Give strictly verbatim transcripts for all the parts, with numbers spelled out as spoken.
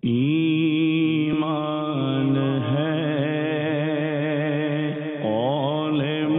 ایمان ہے قول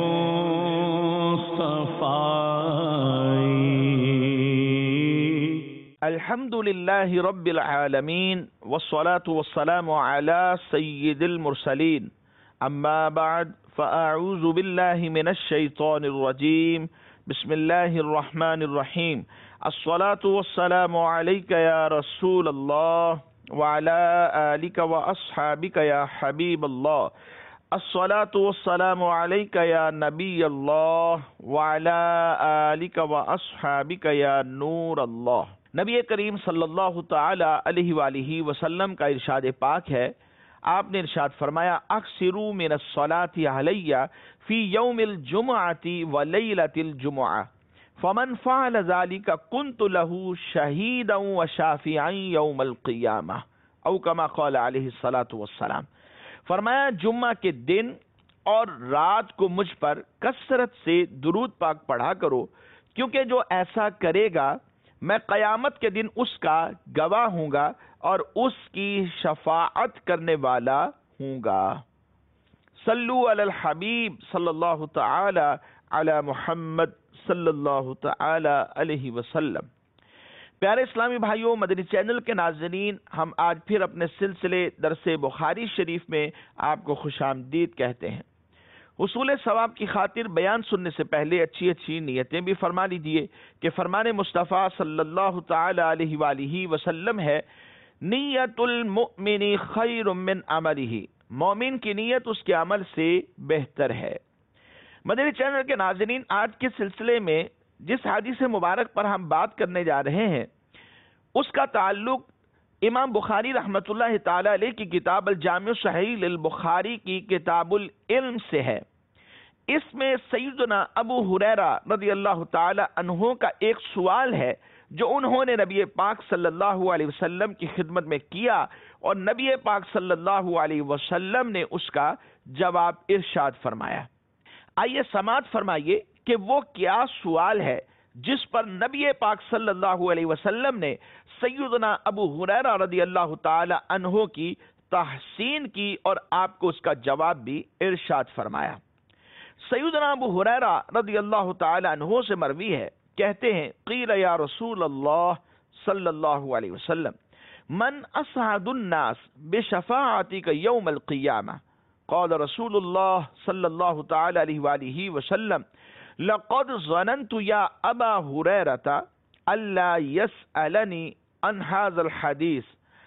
مصطفی۔ الحمد للہ رب العالمین والصلاة والسلام علی سید المرسلین، اما بعد فاعوذ باللہ من الشیطان الرجیم، بسم اللہ الرحمن الرحیم۔ الصلاة والسلام علیک یا رسول اللہ وعلی آلک واصحابک یا حبیب اللہ۔ الصلاة والسلام علیک یا نبی اللہ وعلی آلک واصحابک یا نور اللہ۔ نبی کریم صلی اللہ تعالی علیہ وآلہ وسلم کا ارشاد پاک ہے، آپ نے ارشاد فرمایا اکثروا من الصلاۃ علی فی یوم الجمعۃ ولیلۃ الجمعہ فمن فعل ذلک کنت له شہیدا وشافعا یوم القیامہ، او کما قال علیہ الصلاۃ والسلام۔ فرمایا جمعہ کے دن اور رات کو مجھ پر کثرت سے درود پاک پڑھا کرو، کیونکہ جو ایسا کرے گا میں قیامت کے دن اس کا گواہ ہوں گا اور اس کی شفاعت کرنے والا ہوں گا۔ صلو علی الحبیب صلی اللہ تعالی علی محمد صلی اللہ تعالی علیہ وسلم۔ پیارے اسلامی بھائیوں، مدنی چینل کے ناظرین، ہم آج پھر اپنے سلسلے درس بخاری شریف میں آپ کو خوش آمدید کہتے ہیں۔ حصول ثواب کی خاطر بیان سننے سے پہلے اچھی اچھی نیتیں بھی فرما لیجیے کہ فرمان مصطفیٰ صلی اللہ تعالی علیہ وآلہ وسلم ہے، نیت المؤمن خیر من عملہ، مومن کی نیت اس کے عمل سے بہتر ہے۔ مدنی چینل کے ناظرین، آج کے سلسلے میں جس حدیث مبارک پر ہم بات کرنے جا رہے ہیں اس کا تعلق امام بخاری رحمۃ اللہ تعالی علیہ کی کتاب الجامع الصحیح للبخاری کی کتاب العلم سے ہے۔ اس میں سیدنا ابو ہریرہ رضی اللہ تعالی عنہ کا ایک سوال ہے جو انہوں نے نبی پاک صلی اللہ علیہ وسلم کی خدمت میں کیا، اور نبی پاک صلی اللہ علیہ وسلم نے اس کا جواب ارشاد فرمایا۔ آئیے سماعت فرمائیے کہ وہ کیا سوال ہے جس پر نبی پاک صلی اللہ علیہ وسلم نے سیدنا ابو ہریرہ رضی اللہ تعالی عنہ کی تحسین کی اور آپ کو اس کا جواب بھی ارشاد فرمایا۔ سیدنا ابو ہریرہ رضی اللہ تعالی عنہ سے مروی ہے، کہتے ہیں قیل یا رسول اللہ صلی اللہ علیہ وسلم من اسعد الناس بشفاعتک یوم القیامہ، قال رسول اللہ صلی اللہ تعالی علیہ وآلہ وسلم لقد ظننت یا ابا ہریرہ الا يسألنی عن هذا الحدیث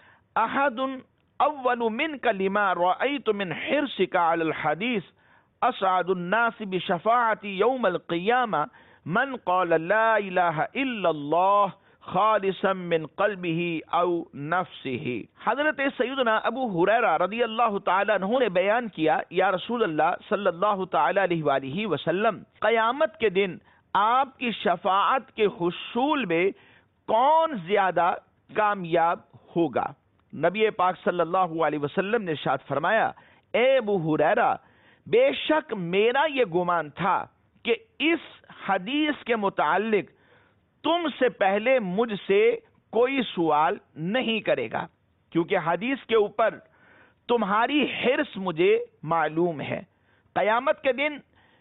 احد اول منک لما رأیت من حرصک على الحدیث اسعد الناس بشفاعتی یوم القیامہ من قال لا الہ الا اللہ خالصا من قلبه او نفسه۔ حضرت سیدنا ابو ہریرہ رضی اللہ تعالی عنہ نے بیان کیا، یا رسول اللہ صلی اللہ تعالی علیہ وآلہ وسلم، قیامت کے دن آپ کی شفاعت کے حصول میں کون زیادہ کامیاب ہوگا؟ نبی پاک صلی اللہ علیہ وسلم نے ارشاد فرمایا، اے ابو ہریرہ، بے شک میرا یہ گمان تھا کہ اس حدیث کے متعلق تم سے پہلے مجھ سے کوئی سوال نہیں کرے گا، کیونکہ حدیث کے اوپر تمہاری حرص مجھے معلوم ہے۔ قیامت کے دن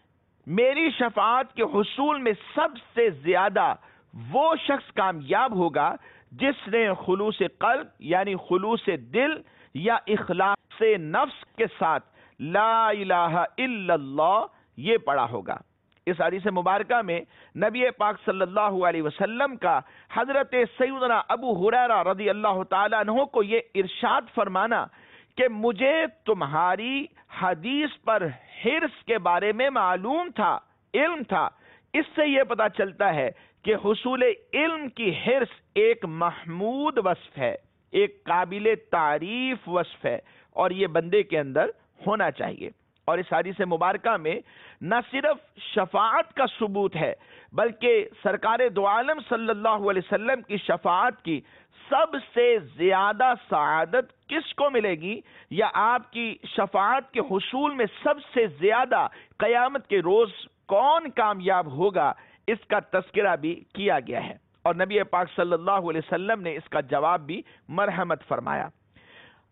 میری شفاعت کے حصول میں سب سے زیادہ وہ شخص کامیاب ہوگا جس نے خلوص قلب یعنی خلوص دل یا اخلاص نفس کے ساتھ لا الہ الا اللہ یہ پڑھا ہوگا۔ اس حدیث مبارکہ میں نبی پاک صلی اللہ علیہ وسلم کا حضرت سیدنا ابو ہریرہ رضی اللہ تعالیٰ عنہ کو یہ ارشاد فرمانا کہ مجھے تمہاری حدیث پر حرص کے بارے میں معلوم تھا، علم تھا، اس سے یہ پتہ چلتا ہے کہ حصول علم کی حرص ایک محمود وصف ہے، ایک قابل تعریف وصف ہے، اور یہ بندے کے اندر ہونا چاہیے۔ اور اس حدیث مبارکہ میں نہ صرف شفاعت کا ثبوت ہے بلکہ سرکار دو عالم صلی اللہ علیہ وسلم کی شفاعت کی سب سے زیادہ سعادت کس کو ملے گی، یا آپ کی شفاعت کے حصول میں سب سے زیادہ قیامت کے روز کون کامیاب ہوگا، اس کا تذکرہ بھی کیا گیا ہے، اور نبی پاک صلی اللہ علیہ وسلم نے اس کا جواب بھی مرحمت فرمایا۔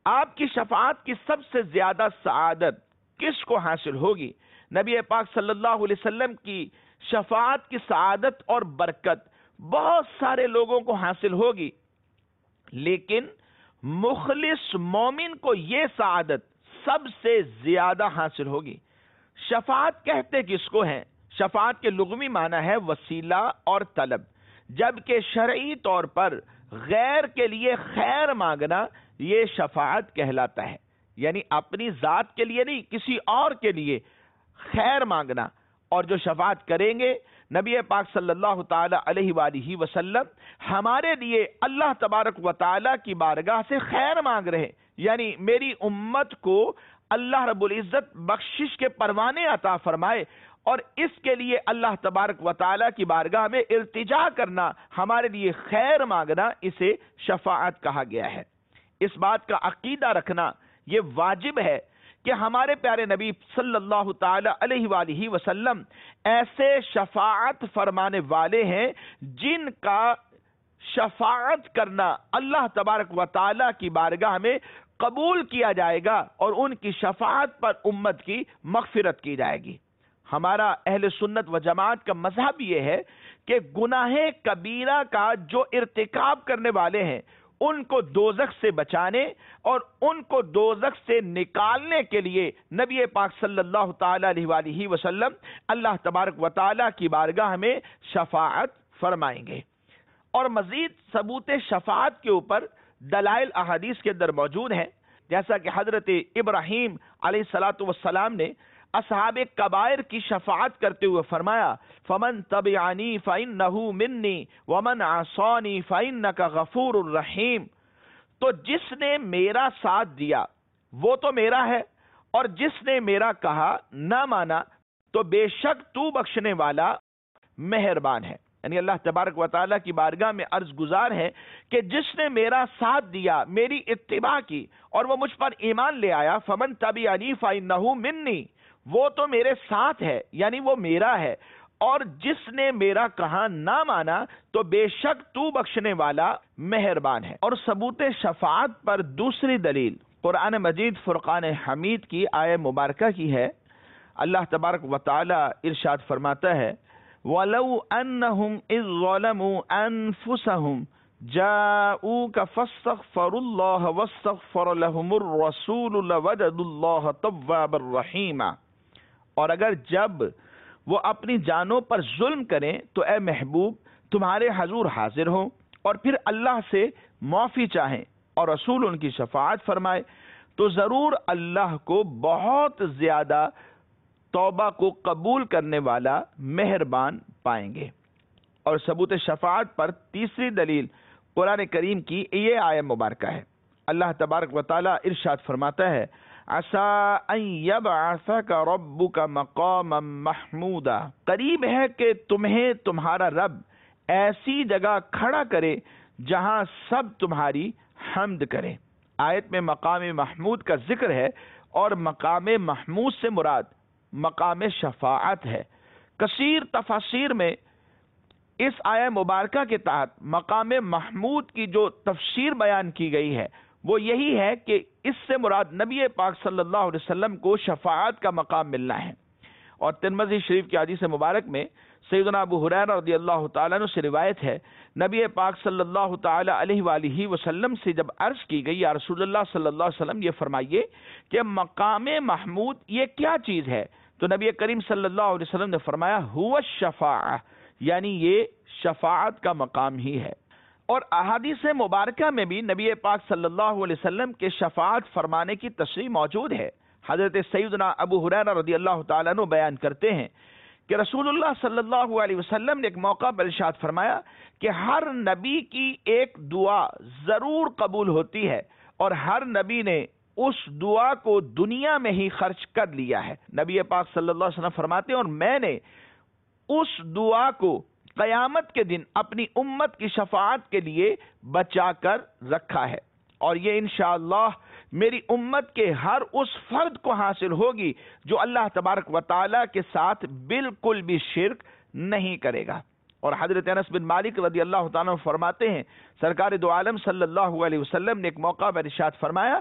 آپ کی شفاعت کی سب سے زیادہ سعادت کس کو حاصل ہوگی؟ نبی پاک صلی اللہ علیہ وسلم کی شفاعت کی سعادت اور برکت بہت سارے لوگوں کو حاصل ہوگی، لیکن مخلص مومن کو یہ سعادت سب سے زیادہ حاصل ہوگی۔ شفاعت کہتے کس کو ہیں؟ شفاعت کے لغوی معنی ہے وسیلہ اور طلب، جبکہ شرعی طور پر غیر کے لیے خیر مانگنا یہ شفاعت کہلاتا ہے، یعنی اپنی ذات کے لیے نہیں، کسی اور کے لیے خیر مانگنا۔ اور جو شفاعت کریں گے نبی پاک صلی اللہ تعالی علیہ وآلہ وسلم ہمارے لیے اللہ تبارک و تعالی کی بارگاہ سے خیر مانگ رہے، یعنی میری امت کو اللہ رب العزت بخشش کے پروانے عطا فرمائے، اور اس کے لیے اللہ تبارک و تعالی کی بارگاہ میں التجا کرنا، ہمارے لیے خیر مانگنا، اسے شفاعت کہا گیا ہے۔ اس بات کا عقیدہ رکھنا یہ واجب ہے کہ ہمارے پیارے نبی صلی اللہ تعالی علیہ وآلہ وسلم ایسے شفاعت فرمانے والے ہیں جن کا شفاعت کرنا اللہ تبارک و تعالی کی بارگاہ میں قبول کیا جائے گا، اور ان کی شفاعت پر امت کی مغفرت کی جائے گی۔ ہمارا اہل سنت و جماعت کا مذہب یہ ہے کہ گناہ کبیرہ کا جو ارتکاب کرنے والے ہیں ان کو دوزخ سے بچانے اور ان کو دوزخ سے نکالنے کے لیے نبی پاک صلی اللہ تعالی علیہ وآلہ وسلم اللہ تبارک و تعالی کی بارگاہ میں شفاعت فرمائیں گے۔ اور مزید ثبوت شفاعت کے اوپر دلائل احادیث کے اندر موجود ہیں، جیسا کہ حضرت ابراہیم علیہ الصلاۃ والسلام نے اصحاب کبائر کی شفاعت کرتے ہوئے فرمایا فمن تبعنی فإنہ منی ومن عصانی فإنک غفور الرحیم، تو جس نے میرا ساتھ دیا وہ تو میرا ہے، اور جس نے میرا کہا نہ مانا تو بے شک تو بخشنے والا مہربان ہے۔ یعنی اللہ تبارک و تعالیٰ کی بارگاہ میں عرض گزار ہے کہ جس نے میرا ساتھ دیا، میری اتباع کی، اور وہ مجھ پر ایمان لے آیا، فمن تبعنی فإنہ منی، وہ تو میرے ساتھ ہے، یعنی وہ میرا ہے، اور جس نے میرا کہا نہ مانا تو بے شک تو بخشنے والا مہربان ہے۔ اور ثبوت شفاعت پر دوسری دلیل قرآن مجید فرقان حمید کی آیہ مبارکہ کی ہے۔ اللہ تبارک و تعالی ارشاد فرماتا ہے وَلَوْ أَنَّهُمْ إِذْ ظَلَمُوا أَنفُسَهُمْ جَاءُوكَ فَاسْتَغْفَرُوا اللَّهَ وَاسْتَغْفَرَ لَهُمُ الرَّسُولُ لَوَجَدُوا اللَّهَ تَوَّابًا رَحِيمًا، اور اگر جب وہ اپنی جانوں پر ظلم کریں تو اے محبوب تمہارے حضور حاضر ہوں اور پھر اللہ سے معافی چاہیں اور رسول ان کی شفاعت فرمائے، تو ضرور اللہ کو بہت زیادہ توبہ کو قبول کرنے والا مہربان پائیں گے۔ اور ثبوت شفاعت پر تیسری دلیل قرآن کریم کی یہ آیہ مبارکہ ہے۔ اللہ تبارک و تعالی ارشاد فرماتا ہے عَسَىٰ أَن يَبْعَثَكَ رَبُّكَ مَقَامًا مَحْمُودًا، قریب ہے کہ تمہیں تمہارا رب ایسی جگہ کھڑا کرے جہاں سب تمہاری حمد کرے۔ آیت میں مقام محمود کا ذکر ہے، اور مقام محمود سے مراد مقام شفاعت ہے۔ کثیر تفاسیر میں اس آیہ مبارکہ کے تحت مقام محمود کی جو تفسیر بیان کی گئی ہے وہ یہی ہے کہ اس سے مراد نبی پاک صلی اللہ علیہ وسلم کو شفاعت کا مقام ملنا ہے۔ اور ترمذی شریف کی حدیث مبارک میں سیدنا ابو ہریرہ رضی اللہ تعالیٰ عنہ سے روایت ہے، نبی پاک صلی اللہ تعالی علیہ وآلہ وسلم سے جب عرض کی گئی یا رسول اللہ صلی اللہ علیہ وسلم یہ فرمائیے کہ مقام محمود یہ کیا چیز ہے، تو نبی کریم صلی اللہ علیہ وسلم نے فرمایا هو الشفاعہ، یعنی یہ شفاعت کا مقام ہی ہے۔ اور احادیث مبارکہ میں بھی نبی پاک صلی اللہ علیہ وسلم کے شفاعت فرمانے کی تصریح موجود ہے۔ حضرت سیدنا ابو ہریرہ رضی اللہ تعالیٰ عنہ بیان کرتے ہیں کہ رسول اللہ صلی اللہ علیہ وسلم نے ایک موقع پر ارشاد فرمایا کہ ہر نبی کی ایک دعا ضرور قبول ہوتی ہے، اور ہر نبی نے اس دعا کو دنیا میں ہی خرچ کر لیا ہے۔ نبی پاک صلی اللہ علیہ وسلم فرماتے ہیں اور میں نے اس دعا کو قیامت کے دن اپنی امت کی شفاعت کے لیے بچا کر رکھا ہے، اور یہ انشاءاللہ میری امت کے ہر اس فرد کو حاصل ہوگی جو اللہ تبارک و تعالیٰ کے ساتھ بالکل بھی شرک نہیں کرے گا۔ اور حضرت انس بن مالک رضی اللہ تعالیٰ عنہ فرماتے ہیں سرکار دو عالم صلی اللہ علیہ وسلم نے ایک موقع پر ارشاد فرمایا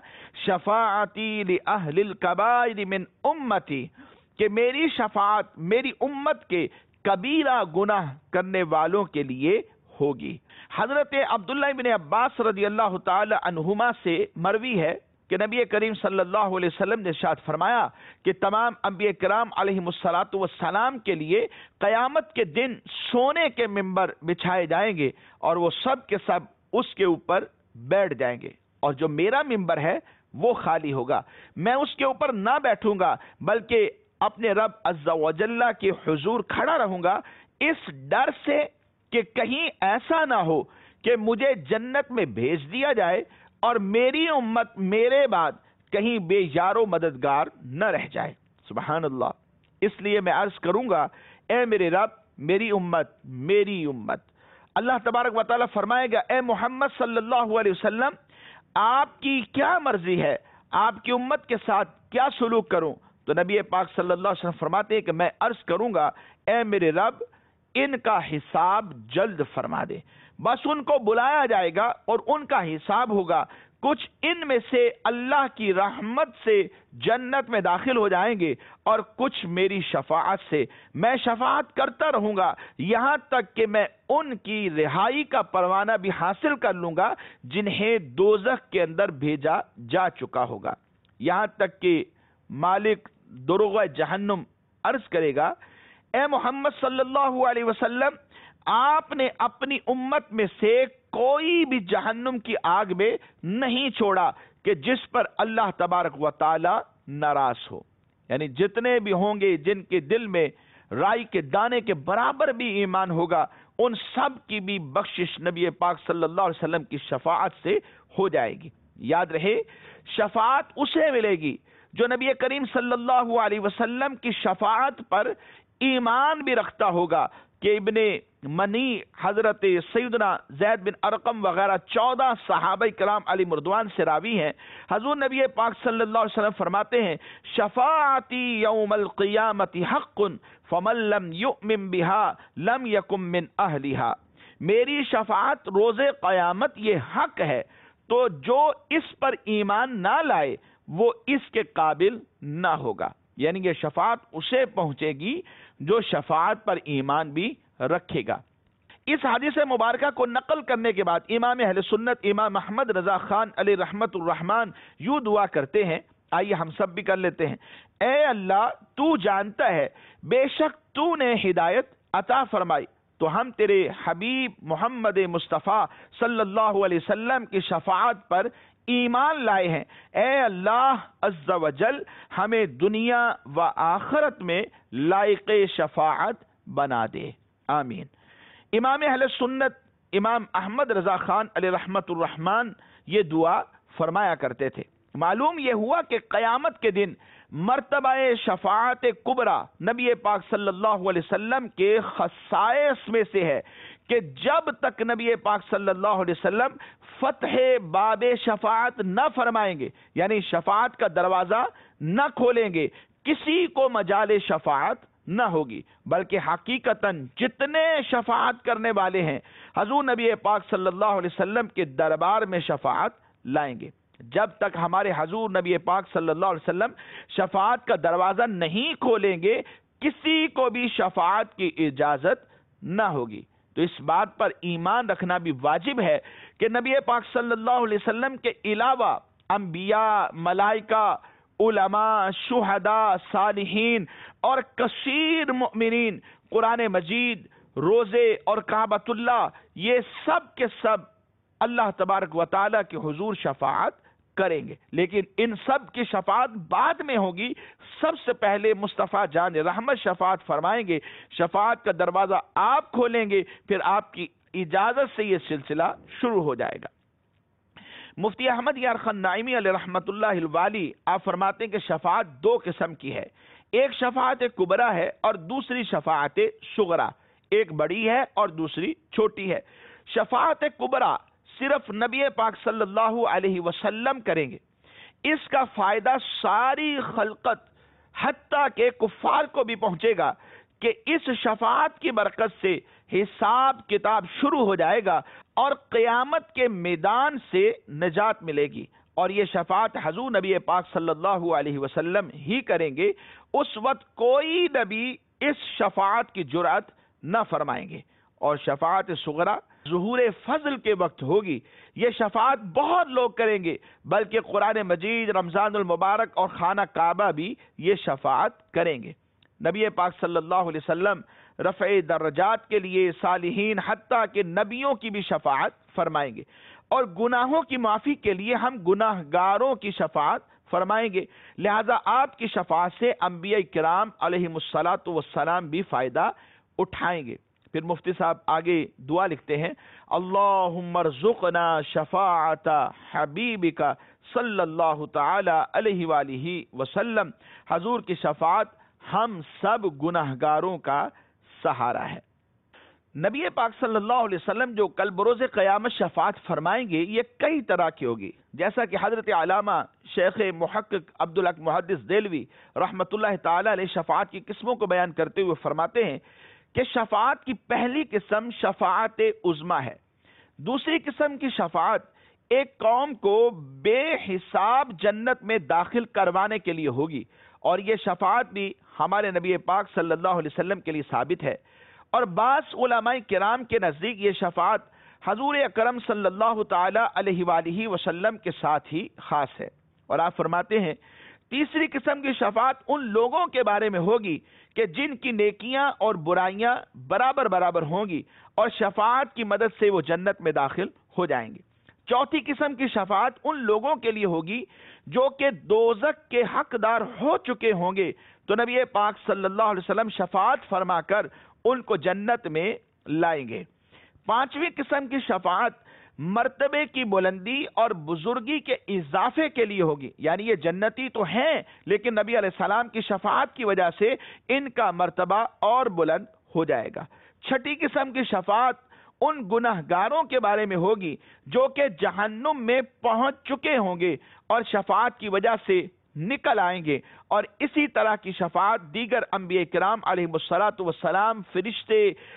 شفاعتی لأہل الکبائر من امتی، کہ میری شفاعت میری امت کے کبیرہ گناہ کرنے والوں کے لیے ہوگی۔ حضرت عبداللہ بن عباس رضی اللہ تعالی عنہما سے مروی ہے کہ نبی کریم صلی اللہ علیہ وسلم نے ارشاد فرمایا کہ تمام انبیاء کرام علیہم الصلاۃ والسلام کے لیے قیامت کے دن سونے کے ممبر بچھائے جائیں گے اور وہ سب کے سب اس کے اوپر بیٹھ جائیں گے، اور جو میرا ممبر ہے وہ خالی ہوگا، میں اس کے اوپر نہ بیٹھوں گا بلکہ اپنے رب عز و جل کے حضور کھڑا رہوں گا، اس ڈر سے کہ کہیں ایسا نہ ہو کہ مجھے جنت میں بھیج دیا جائے اور میری امت میرے بعد کہیں بے یار و مددگار نہ رہ جائے۔ سبحان اللہ۔ اس لیے میں عرض کروں گا اے میرے رب میری امت میری امت۔ اللہ تبارک و تعالیٰ فرمائے گا اے محمد صلی اللہ علیہ وسلم آپ کی کیا مرضی ہے، آپ کی امت کے ساتھ کیا سلوک کروں؟ تو نبی پاک صلی اللہ علیہ وسلم فرماتے ہیں کہ میں عرض کروں گا اے میرے رب ان کا حساب جلد فرما دے۔ بس ان کو بلایا جائے گا اور ان کا حساب ہوگا، کچھ ان میں سے اللہ کی رحمت سے جنت میں داخل ہو جائیں گے اور کچھ میری شفاعت سے۔ میں شفاعت کرتا رہوں گا یہاں تک کہ میں ان کی رہائی کا پروانہ بھی حاصل کر لوں گا جنہیں دوزخ کے اندر بھیجا جا چکا ہوگا، یہاں تک کہ مالک دروغ جہنم عرض کرے گا اے محمد صلی اللہ علیہ وسلم آپ نے اپنی امت میں سے کوئی بھی جہنم کی آگ میں نہیں چھوڑا کہ جس پر اللہ تبارک و تعالی ناراض ہو، یعنی جتنے بھی ہوں گے جن کے دل میں رائی کے دانے کے برابر بھی ایمان ہوگا ان سب کی بھی بخشش نبی پاک صلی اللہ علیہ وسلم کی شفاعت سے ہو جائے گی۔ یاد رہے شفاعت اسے ملے گی جو نبی کریم صلی اللہ علیہ وسلم کی شفاعت پر ایمان بھی رکھتا ہوگا کہ ابن منی حضرت سیدنا زید بن ارقم وغیرہ چودہ صحابہ کرام علی مردوان سے راوی ہیں، حضور نبی پاک صلی اللہ علیہ وسلم فرماتے ہیں شفاعتی یوم القیامت حق فمن لم یؤمن بها لم یکن من اہلها، میری شفاعت روز قیامت یہ حق ہے تو جو اس پر ایمان نہ لائے وہ اس کے قابل نہ ہوگا، یعنی یہ شفاعت اسے پہنچے گی جو شفاعت پر ایمان بھی رکھے گا۔ اس حدیث مبارکہ کو نقل کرنے کے بعد امام اہل سنت امام احمد رضا خان علیہ رحمت الرحمن یوں دعا کرتے ہیں، آئیے ہم سب بھی کر لیتے ہیں۔ اے اللہ تو جانتا ہے بے شک تو نے ہدایت عطا فرمائی تو ہم تیرے حبیب محمد مصطفیٰ صلی اللہ علیہ وسلم کی شفاعت پر ایمان لائے ہیں، اے اللہ عز و جل ہمیں دنیا و آخرت میں لائق شفاعت بنا دے، آمین۔ امام اہل سنت امام احمد رضا خان علیہ رحمت الرحمن یہ دعا فرمایا کرتے تھے۔ معلوم یہ ہوا کہ قیامت کے دن مرتبہ شفاعت کبریٰ نبی پاک صلی اللہ علیہ وسلم کے خصائص میں سے ہے کہ جب تک نبی پاک صلی اللہ علیہ وسلم فتح باب شفاعت نہ فرمائیں گے، یعنی شفاعت کا دروازہ نہ کھولیں گے، کسی کو مجال شفاعت نہ ہوگی، بلکہ حقیقتاً جتنے شفاعت کرنے والے ہیں حضور نبی پاک صلی اللہ علیہ وسلم کے دربار میں شفاعت لائیں گے۔ جب تک ہمارے حضور نبی پاک صلی اللہ علیہ وسلم شفاعت کا دروازہ نہیں کھولیں گے کسی کو بھی شفاعت کی اجازت نہ ہوگی۔ تو اس بات پر ایمان رکھنا بھی واجب ہے کہ نبی پاک صلی اللہ علیہ وسلم کے علاوہ انبیاء، ملائکہ، علماء، شہداء، صالحین اور کثیر مؤمنین قرآن مجید، روزے اور کعبۃ اللہ یہ سب کے سب اللہ تبارک و تعالیٰ کے حضور شفاعت کریں گے، لیکن ان سب کی شفاعت بعد میں ہوگی۔ سب سے پہلے مصطفیٰ جان رحمت شفاعت فرمائیں گے، شفاعت کا دروازہ آپ کھولیں گے، پھر آپ کی اجازت سے یہ سلسلہ شروع ہو جائے گا۔ مفتی احمد یار خان نائمی علیہ رحمت اللہ الوالی آپ فرماتے ہیں کہ شفاعت دو قسم کی ہے، ایک شفاعت کبریٰ ہے اور دوسری شفاعت صغریٰ، ایک بڑی ہے اور دوسری چھوٹی ہے۔ شفاعت کبریٰ صرف نبی پاک صلی اللہ علیہ وسلم کریں گے، اس کا فائدہ ساری خلقت حتیٰ کہ کفار کو بھی پہنچے گا کہ اس شفاعت کی برکت سے حساب کتاب شروع ہو جائے گا اور قیامت کے میدان سے نجات ملے گی، اور یہ شفاعت حضور نبی پاک صلی اللہ علیہ وسلم ہی کریں گے۔ اس وقت کوئی نبی اس شفاعت کی جرأت نہ فرمائیں گے، اور شفاعت صغریٰ ظہور فضل کے وقت ہوگی۔ یہ شفاعت بہت لوگ کریں گے، بلکہ قرآن مجید، رمضان المبارک اور خانہ کعبہ بھی یہ شفاعت کریں گے۔ نبی پاک صلی اللہ علیہ وسلم رفع درجات کے لیے صالحین حتیٰ کہ نبیوں کی بھی شفاعت فرمائیں گے، اور گناہوں کی معافی کے لیے ہم گناہ گاروں کی شفاعت فرمائیں گے۔ لہذا آپ کی شفاعت سے انبیاء کرام علیہم الصلاۃ والسلام بھی فائدہ اٹھائیں گے۔ پھر مفتی صاحب آگے دعا لکھتے ہیں، اللہم ارزقنا شفاعت حبیبک صلی اللہ تعالی علیہ وآلہ وسلم۔ حضور کی شفاعت ہم سب گناہ گاروں کا سہارا ہے۔ نبی پاک صلی اللہ علیہ وسلم جو کل بروز قیامت شفاعت فرمائیں گے، یہ کئی طرح کی ہوگی، جیسا کہ حضرت علامہ شیخ محقق عبدالحق محدث دہلوی رحمۃ اللہ تعالی علیہ شفاعت کی قسموں کو بیان کرتے ہوئے فرماتے ہیں کہ شفاعت کی پہلی قسم شفاعت عظمیٰ ہے۔ دوسری قسم کی شفاعت ایک قوم کو بے حساب جنت میں داخل کروانے کے لیے ہوگی، اور یہ شفاعت بھی ہمارے نبی پاک صلی اللہ علیہ وسلم کے لیے ثابت ہے، اور بعض علماء کرام کے نزدیک یہ شفاعت حضور اکرم صلی اللہ تعالی علیہ وآلہ وسلم کے ساتھ ہی خاص ہے۔ اور آپ فرماتے ہیں تیسری قسم کی شفاعت ان لوگوں کے بارے میں ہوگی کہ جن کی نیکیاں اور برائیاں برابر برابر ہوں گی، اور شفاعت کی مدد سے وہ جنت میں داخل ہو جائیں گے۔ چوتھی قسم کی شفاعت ان لوگوں کے لیے ہوگی جو کہ دوزخ کے حقدار ہو چکے ہوں گے، تو نبی پاک صلی اللہ علیہ وسلم شفاعت فرما کر ان کو جنت میں لائیں گے۔ پانچویں قسم کی شفاعت مرتبے کی بلندی اور بزرگی کے اضافے کے لیے ہوگی، یعنی یہ جنتی تو ہیں لیکن نبی علیہ السلام کی شفاعت کی وجہ سے ان کا مرتبہ اور بلند ہو جائے گا۔ چھٹی قسم کی شفاعت ان گناہ گاروں کے بارے میں ہوگی جو کہ جہنم میں پہنچ چکے ہوں گے اور شفاعت کی وجہ سے نکل آئیں گے، اور اسی طرح کی شفاعت دیگر انبیاء کرام علیہ الصلاۃ والسلام، فرشتے،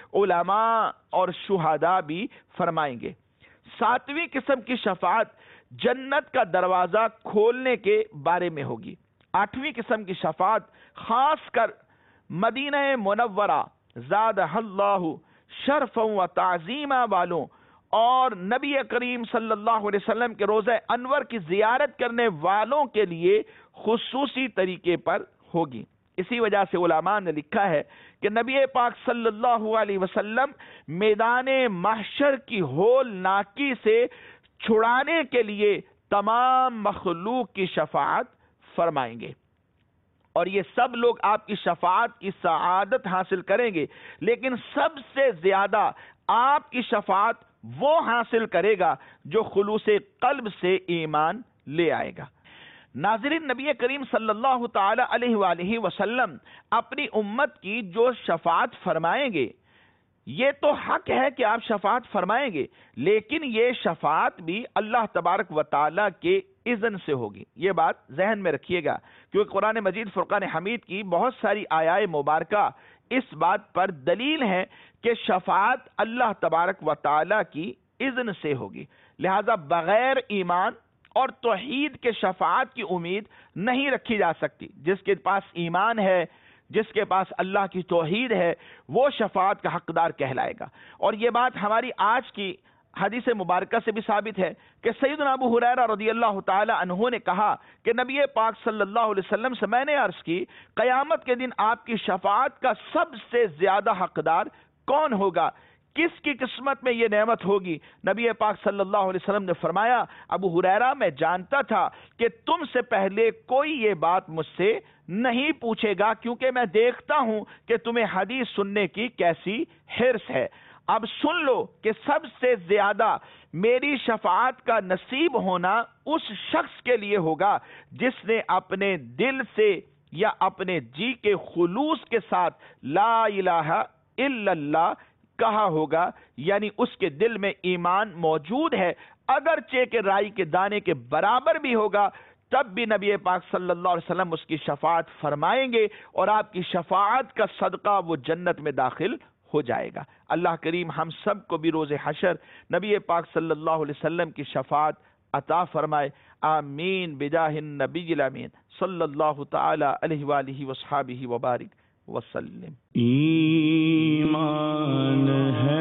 علماء اور شہداء بھی فرمائیں گے۔ ساتویں قسم کی شفاعت جنت کا دروازہ کھولنے کے بارے میں ہوگی۔ آٹھویں قسم کی شفاعت خاص کر مدینہ منورہ زادہ اللہ شرف و تعظیمہ والوں اور نبی کریم صلی اللہ علیہ وسلم کے روضہ انور کی زیارت کرنے والوں کے لیے خصوصی طریقے پر ہوگی۔ اسی وجہ سے علماء نے لکھا ہے کہ نبی پاک صلی اللہ علیہ وسلم میدان محشر کی ہول ناکی سے چھڑانے کے لیے تمام مخلوق کی شفاعت فرمائیں گے، اور یہ سب لوگ آپ کی شفاعت کی سعادت حاصل کریں گے، لیکن سب سے زیادہ آپ کی شفاعت وہ حاصل کرے گا جو خلوص قلب سے ایمان لے آئے گا۔ ناظرین، نبی کریم صلی اللہ تعالی علیہ وآلہ وسلم اپنی امت کی جو شفاعت فرمائیں گے، یہ تو حق ہے کہ آپ شفاعت فرمائیں گے، لیکن یہ شفاعت بھی اللہ تبارک و تعالی کے اذن سے ہوگی۔ یہ بات ذہن میں رکھیے گا، کیونکہ قرآن مجید فرقان حمید کی بہت ساری آیات مبارکہ اس بات پر دلیل ہے کہ شفاعت اللہ تبارک و تعالی کی اذن سے ہوگی، لہذا بغیر ایمان اور توحید کے شفاعت کی امید نہیں رکھی جا سکتی۔ جس کے پاس ایمان ہے، جس کے پاس اللہ کی توحید ہے، وہ شفاعت کا حقدار کہلائے گا۔ اور یہ بات ہماری آج کی حدیث مبارکہ سے بھی ثابت ہے کہ سیدنا ابو ہریرہ رضی اللہ تعالی عنہ نے کہا کہ نبی پاک صلی اللہ علیہ وسلم سے میں نے عرض کی، قیامت کے دن آپ کی شفاعت کا سب سے زیادہ حقدار کون ہوگا؟ کس کی قسمت میں یہ نعمت ہوگی؟ نبی پاک صلی اللہ علیہ وسلم نے فرمایا، ابو ہریرہ میں جانتا تھا کہ تم سے پہلے کوئی یہ بات مجھ سے نہیں پوچھے گا، کیونکہ میں دیکھتا ہوں کہ تمہیں حدیث سننے کی کیسی حرص ہے۔ اب سن لو کہ سب سے زیادہ میری شفاعت کا نصیب ہونا اس شخص کے لیے ہوگا جس نے اپنے دل سے یا اپنے جی کے خلوص کے ساتھ لا الہ الا اللہ کہا ہوگا، یعنی اس کے دل میں ایمان موجود ہے، اگرچہ کہ رائی کے دانے کے برابر بھی ہوگا تب بھی نبی پاک صلی اللہ علیہ وسلم اس کی شفاعت فرمائیں گے اور آپ کی شفاعت کا صدقہ وہ جنت میں داخل ہو جائے گا۔ اللہ کریم ہم سب کو بھی روز حشر نبی پاک صلی اللہ علیہ وسلم کی شفاعت عطا فرمائے، آمین بجاہ النبی الامین صلی اللہ تعالی علیہ وآلہ وصحابہ وبارک وسلم۔ ایمان ہے